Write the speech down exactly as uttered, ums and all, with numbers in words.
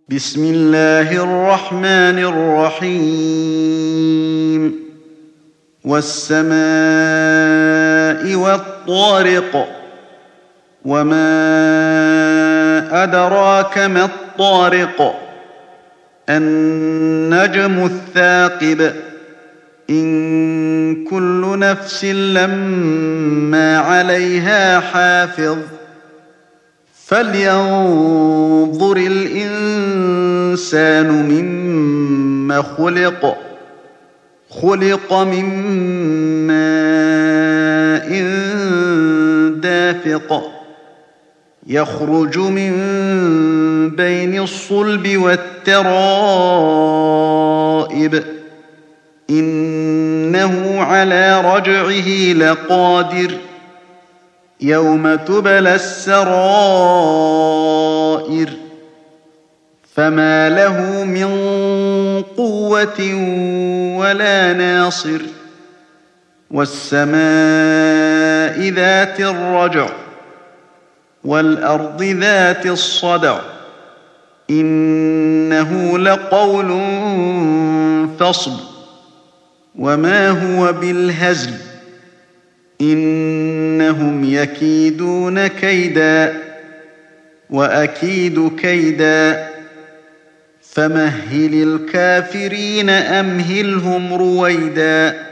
بسم الله الرحمن الرحيم والسماء والطارق وما أدراك ما الطارق النجم الثاقب إن كل نفس لما عليها حافظ فلينظر الإنسان مما خلق خلق من ماء دافق يخرج من بين الصلب والترائب إنه على رجعه لقادر يوم تبلى السرائر فما له من قوة ولا ناصر والسماء ذات الرجع والأرض ذات الصدع إنه لقول فصل وما هو بالهزل إنهم يكيدون كيدا وأكيد كيدا فمهل الكافرين أمهلهم رويدا